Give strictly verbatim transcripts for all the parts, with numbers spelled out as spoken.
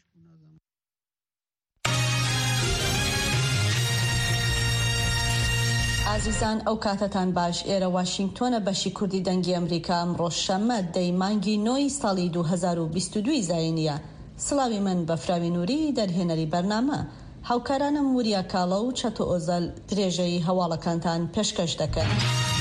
ئازیزان ئەو کاتتان باش، ئێرە واشنگتۆنە بەشی کوردی دەنگی ئەمریکا ئەمڕۆ شەممە دەی مانگی نۆی ساڵی دوو هەزار و بیست و دوو زاینیە. سڵاوی من بە فراوی نووری دەرهێنەری بەرنامە. هاوکارانم وریا کاڵە و چەتۆ ئۆزەل درێژەی هەواڵەکانتان پێشکەش دەکەن.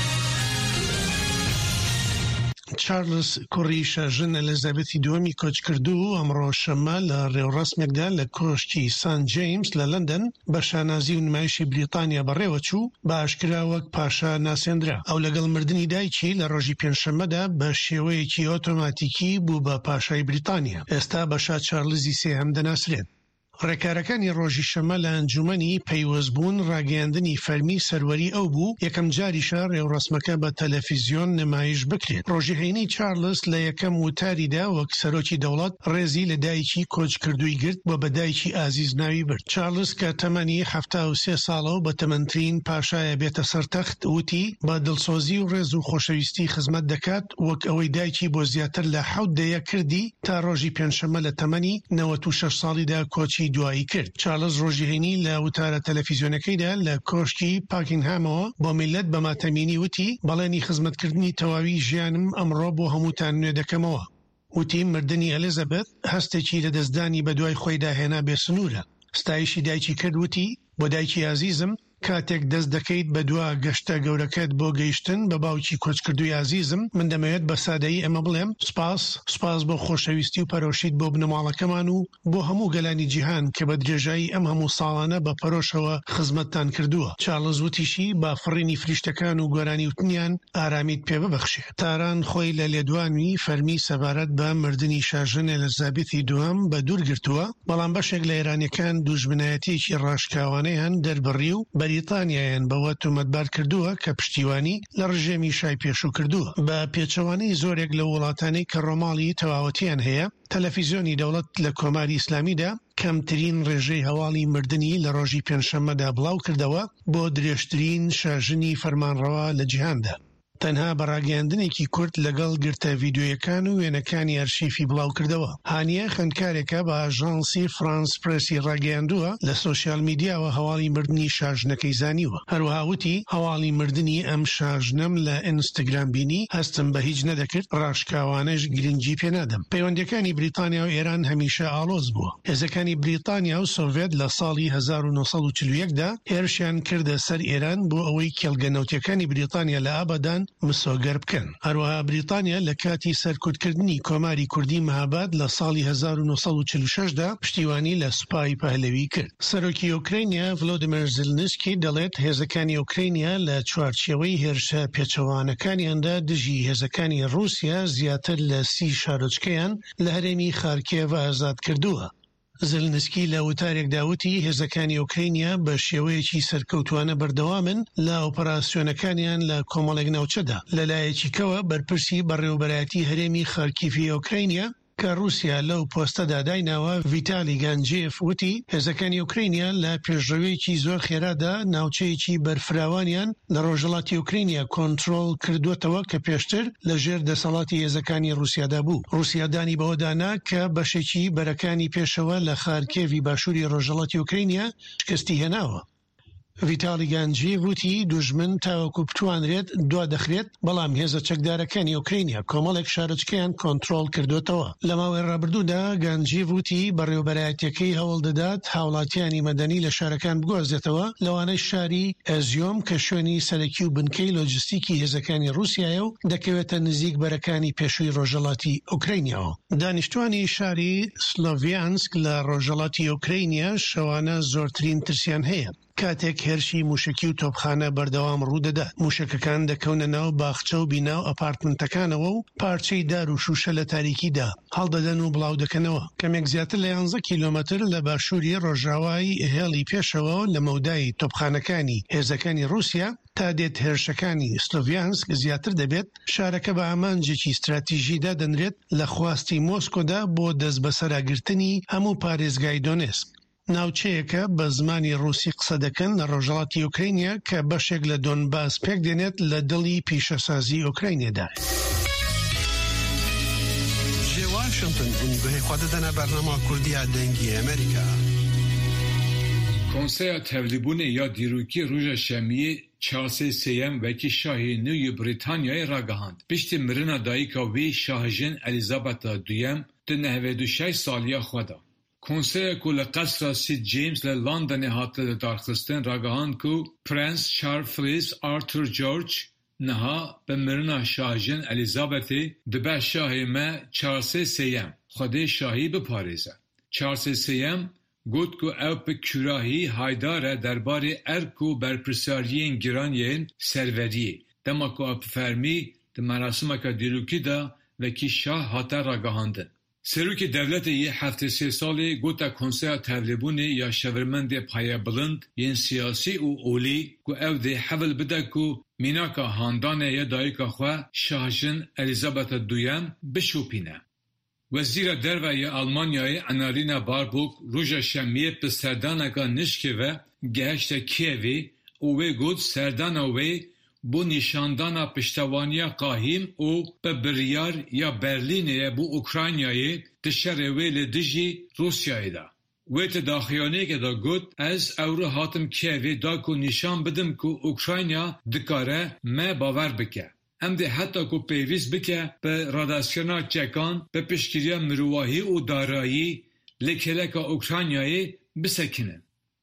چارلز کوڕی شاژن ئەلیزابێتی دووەمی کۆچ کردو و ئەمڕۆ شەممە لە ڕێوڕسمێکدا لە کۆشتی سان جیمز لە لەندەن بە شانازی و نمایشی بریتانیا بەڕێوە چوو، بە ئاشکرا وەک پاشا ناسێنرا. ئەو لەگەڵ مردنی دایکی لە ڕۆژی پێنجشەممەدا بە شێوەیەکی ئۆتۆماتیکی بوو بە پاشای بریتانیا. ئێستا بەشا چارلزی سێهەم دەناسرێت. ڕێکارەکانی ڕۆژی شەممە لە ئەنجومەنی پەیوەستبوون ڕاگەیاندنی فەرمی سەروەری ئەو بوو یەکەم جاریشە ڕێوڕسمەکە بە تەلەڤیزیۆن نمایش بکرێت. ڕۆژی هەینەی چارلز لە یەکەم وتاریدا وەک سەرۆکی دەوڵەت ڕێزی لە دایکی کۆچ کردووی گرت بۆ بە دایکی ئازیز ناوی برد. چارلز کە تەمەنی هەفتا و سێ ساڵە و بە تەمەنترین پاشایە بێتە سەرتەخت وتی بە دڵسۆزی و ڕێز و خۆشەویستی خزمەت دەکات وەک ئەوەی دایکی بۆ زیاتر لە حەوت دەیە کردی تا ڕۆژی پێنجشەممە لە تەمەنی نەوەت و شەش ساڵیدا کۆچی دوایی کرد. چارلز ڕۆژی هەینی لە وتارە تەلەڤیزیۆنەکەیدا لە کۆشکی پاکینگهامەوە بۆ میلەت بە ماتەمینی وتی بەڵێنی خزمەتکردنی تەواوی ژیانم ئەمڕۆ بۆ هەمووتان نوێ دەکەمەوە. وتی مردنی ئەلیزابێت هەستێکی لە دەستدانی بە دوای خۆیدا هێنا بێسنوورە. ستایشی دایکی کرد وتی بۆ دایکی عزیزم کاتێک دەست دەکەیت بە دوا گەشتە گەورەکەت بۆ گەیشتن بە باوکی کۆچکردووی عزیزم، من دەمەوێت بە سادەیی ئەمە بڵێم سپاس سپاس بۆ خۆشەویستی و پەرۆشیت بۆ بنەماڵەکەمان و بۆ هەموو گەلانی جیهان کە بە درێژایی ئەم هەموو ساڵانە بە پەرۆشەوە خزمەتتان کردووە. چارلز وتیشی با فڕینی فریشتەکان و گۆرانی وتنیان ئارامیت پێ ببەخشێت. تاران خۆی لە لێدوانی فەرمی سەبارەت بە مردنی شاژن ئەلیزابێتی دووەم بە دوور گرتووە، بەڵام بەشێک لە ئێرانیەکان دوژمنایەتێکی ڕاشکاوانەیان دەربڕی و بەریتانیایان بەوە تۆمەتبار کردووە کە پشتیوانی لە ڕژێمی شای پێشوو کردووە. بە پێچەوانەی زۆرێک لە وڵاتانەی کە ڕۆماڵی تەواوەتیان هەیە، تەلەڤیزیۆنی دەوڵەت لە کۆماری ئیسلامیدا کەمترین ڕێژەی هەواڵی مردنی لە ڕۆژی پێنجشەممەدا بڵاو کردەوە بۆ درێژترین شاژنی فەرمانڕەوا لە جیهاندا. تەنها بەڕاگەیاندنێکی کورت لەگەڵ گرتە ڤیدیۆیەکان و وێنەکانی ئەرشیفی بڵاو کردەوە. هانیە خوێندکارێکە بە ئاژانسی فرانس پرێسی ڕاگەیاندووە لە سۆشیال میدیاوە هەواڵی مردنی شاژنەکەی زانیوە. هەروەها وتی هەواڵی مردنی ئەم شاژنەم لە ئینستاگرام بینی، هەستم بە هیچ نەدەکرد، ڕاشکاوانەش گرنگی پێنادەم. پەیوەندیەکانی بریتانیا و ئێران هەمیشە ئاڵۆز بووە. هێزەکانی بریتانیا و سۆڤێت لە ساڵی هەزار و نۆ سەد و چل و یەکدا هێرشیان کردە سەر ئێران بۆ ئەوەی کێڵگەنەوتیەکانی بریتانیا لە ئابەدان مسۆگەر بکەن. هەروەها بریتانیا لە کاتی سەرکوتکردنی کۆماری کوردی مەهاباد لە ساڵی هەزار و نۆ سەد و چل و شەشدا پشتیوانی لە سوپای پەهلەوی کرد. سەرۆکی ئوکراینیا ڤلۆدیمیر زێلنسکی دەڵێت هێزەکانی ئوکراینیا لە چوارچێوەی هێرشە پێچەوانەکانیاندا دژی هێزەکانی رووسیا زیاتر لە سی شارۆچکەیان لە هەرێمی خارکێڤ ئازاد کردووە. زلنسکی لە وتارێکدا وتی هێزەکانی ئوکراینیا بە شێوەیەکی سەرکەوتوانە بەردەوامن لە ئۆپەراسیۆنەکانیان لە کۆمەڵێک ناوچەدا. لەلایەکیکەوە بەرپرسی بەڕێوەبەرایەتی هەرێمی خارکیڤی ئوکراینیا کە رووسیا لەو پۆستەدا دایناوە ڤیتالی گانجێف وتی هێزەکانی ئوکراینیا لە پێشڕەوەیەکی زۆر خێرادا ناوچەیەکی بەرفراوانیان لە ڕۆژهەڵاتی ئوکراینیا کۆنتڕۆڵ کردووەتەوە کە پێشتر لە ژێر دەسەڵاتی هێزەکانی رووسیادا بوو. رووسیا دانی بەوەدانا کە بەشێکی بەرەکانی پێشەوە لە خارکێڤی باشووری ڕۆژهەڵاتی ئوکراینیا شکستی هێناوە. ڤیتالی گانجی وتی دوژمن تاوەکو بتوانرێت دوا دەخرێت، بەڵام هێزە چەکدارەکانی ئوکراینیا کۆمەڵێک شارۆچکەیان کۆنتڕۆڵ کردوێتەوە. لە ماوەی ڕابردوودا گانجی وتی بەڕێوەبەرایەتیەکەی هەوڵ دەدات هاوڵاتیانی مەدەنی لە شارەکان بگۆزێتەوە، لەوانەی شاری ئەزیۆم کە شوێنی سەرەکی و بنکەی لۆجستیکی هێزەکانی رووسیایە و دەکەوێتە نزیک بەرەکانی پێشووی ڕۆژهەڵاتی ئوکراینیاوە. دانیشتوانی شاری سلۆڤیانسک لە ڕۆژهەڵاتی ئوکراینیا شەوانە زۆرترین ترسیان هەیە. کاتێک هێرشی موشکی و تۆپخانە بەردەوام ڕوودەدات، موشکەکان دەکەونە ناو باخچە و بیناو ئەپارتمنتەکانەوە و پارچەی دار و شوشە لە تاریکیدا هەڵدەدەن و بڵاو دەکەنەوە. کەمێک زیاتر لە یانزە کیلۆمەتر لە باشووری ڕۆژاوایی هێڵی پێشەوە لە مەودای تۆپخانەکانی هێزەکانی رووسیا تا دێت هێرشەکانی سلۆڤیانسک زیاتر دەبێت. شارەکە بە ئامانجێکی استراتیژیدا دەنرێت لە خواستی مۆسکۆدا بۆ دەست بەسەراگرتنی هەموو پارێزگای دۆنێسک. ناوچەیەکە بە زمانی ڕووسی قسە دەکەن لە ڕۆژهەڵاتی ئوکراینیا کە بەشێک لە دۆنباس پێک دێنێت لە دڵی پیشەسازی ئوکراینێدا. واشنطن اونگه خود دنا برنامه کردی دنگی امریکا. کنسرت تولیبون یا دیروکی روژا شمیه چهارصد سیم وکی شاهی نوی بریتانیای راگهاند. پشت مرنا دایکا وی شاهجن الیزابت دویم ده نهود و شش سالیا خدا. کنسرت کل قصر سید جیمز لندن هاته دارخستن راگهاند کو پرنس چارلز آرتور جورج نها به مرنا شاهجن الیزابتی دبه شاهی ما چهارصد سیم خود شاهی بپاریزه. چهارصد سیم گوت کو او په کراهی هایداره دربار ارکو برپرساریین گرانیین سروریه دما کو اپ فرمی د مراسم کا دیلوکی دا وکی شاه هاته راگهاندن. سروک دولت یه هفته سه ساله گوتا کنسر تولبونه یا شورمند پایه بلند ین سیاسی و اولی کو او ده حول بده کو میناکا هاندانه یا دایکا خواه شاهجن الیزابت دویم بشوپینه. وزیر دروی آلمانیای انالینا باربوک روژا شمیه به سردانگا نشکه و گهشت کیوی اوه گود سردانوی بو نشاندانا پشتوانیا قاهیم او به بریار یا برلینه بو اوکراینیای دشروی لدجی روسیای دا. ویت داخیانه که دا گود از اورو هاتم کیوی دا کو نشان بدم که اوکراینیا دکاره ما باور بکه. ام ده حتی کو پیویز بکه به راداسیونا چکان به پشکیریا مرواهی و دارایی لکلکا اوکراینیای بسکنه.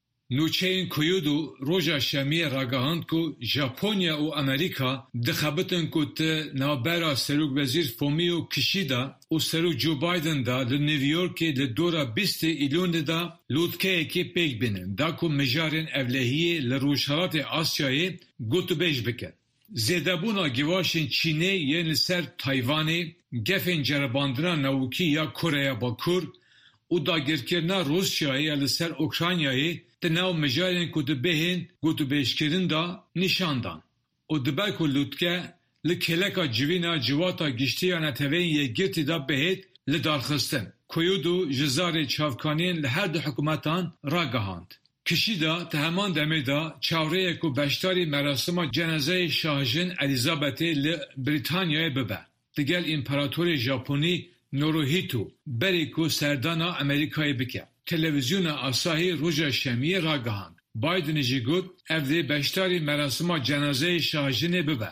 نوچه این کویودو روژا شمی راگهاند کو ژاپنیا و امریکا دخبتن کو ته نابرا سروک وزیر فومیو کشیدا و سروک جو بایدن دا ل نیویورکی ل دورا بیست ایلون دا لودکه اکی پیک بینن دا کو مجارن اولهی ل روشالات آسیایی گوتو بیش بکن. زیدابونا گواشن چینه یعنی سر تایوانی گفن جرباندنا نوکی یا کره باکور و داگرکرنا روسیایی یا سر اوکراینیایی تناو مجارن کود بهن گوتو بیشکرین دا نشاندان. و دبر کو لودکه لکلکا جوینا جواتا گشتیان توین یه گرتی دا بهت لدارخستن. کویودو جزار چاوکانین لحد حکومتان راگهاند. کشی دا تهمان دمه دا چاوره کو بشتاری مراسم جنازه شاهجن الیزابتی ل بریتانیای ببه. دیگل امپراتور ژاپنی نوروهیتو بری کو سردانا امریکای بکه. تلویزیون آساهی روژا شمیه راگهاند. بایدن جیگود افده بشتاری مراسم جنازه شاهجن ببه.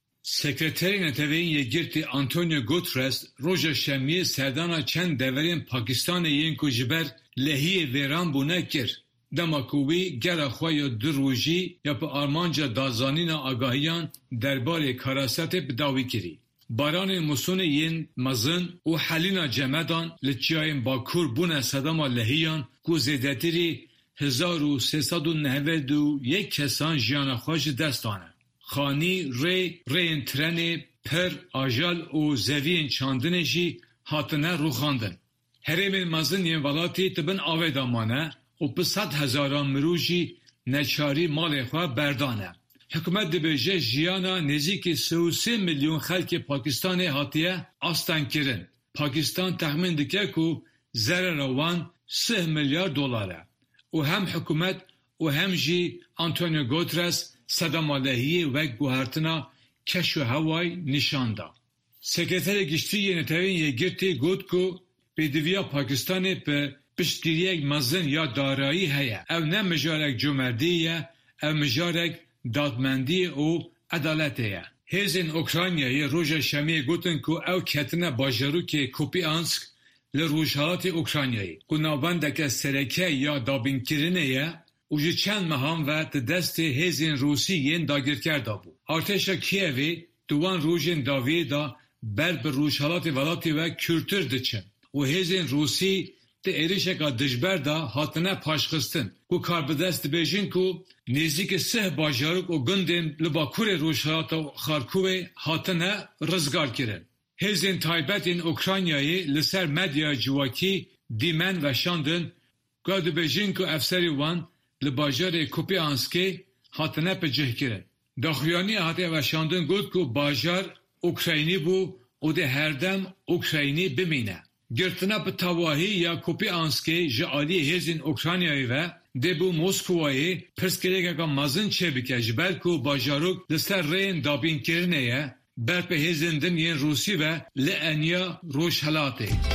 سکرترین توین یگرتی آنتونیو گوترس روژا شمیه سردانا چند دورین پاکستان یین کو جبر لحی ویران بونه کر. دماکوی گره خواه دروژی یا پا آرمانجا دازانین آگاهیان دربار کاراست بداوی کری. باران مسون ین مزن و حلین جمدان لچیاین باکور بونه صدام لحیان کو زیدتری هزار و سیصد و نود و یک کسان جیان خواهش دستانه. خانی ری رین ترن پر آجال و زوین چاندنشی هاتنه رو خاندن. هرم مزن ین ولاتی تبن آوه دامانه و به صد هزاران مروجی نچاری مال خواه بردانه. حکومت دبیجه جیانا نزدیک سی و سه میلیون خلک پاکستان هاتیه آستان کرن. پاکستان تخمین دکه کو ضرر وان سه میلیارد دلاره. و هم حکومت و هم جی آنتونیو گوترس صدام علیه و گوهرتنا کش و هوای نشانده. سکرتر گشتی نتوین یگرتی گوت کو بدویا پاکستان به پشتگیری مزن یا دارایی هیا. او نه مجارک جمردیه، او مجارک دادمندی و عدالتیه. هزین اوکراینیای روژا شمیه گوتن که او کتنه باجرو که کوپیانسک لروژهات اوکراینیایی. که نابندک سرکه یا دابینکرینه یه و جی چند مهام و دست هزین روسی ین داگیر کرده بود. ارتش کیوی دوان روژین داویه دا بر به روژهات ولاتی و کلتور دچن. و هزین روسی ده ایریشکا دجبر دا هاتنه پاشخستن. کو کار به دست بیجین کو نزدیک سه باجاروک و گندین لباکور روشهات و خارکوه هاتنه رزگار کرن. هزین تایبتین اوکراینیایی لسر مدیا جواکی دیمن و شاندن گاد بیجین کو افسری وان لباجار کوپیانسکی هاتنه پجه کرن. داخلیانی هاته و شاندن گود کو باجار اوکراینی بو و ده هردم اوکراینی بمینه. گرتنا به تواهی یا کوپیانسکی جالی هزین اوکراینیایی و دبو مسکوایی پرسکریگا مازن چه بکه جبر کو باجاروک لسر رین دابین کرنه berpehêzên din yên Rûsî ve li Enya Rojhilatê.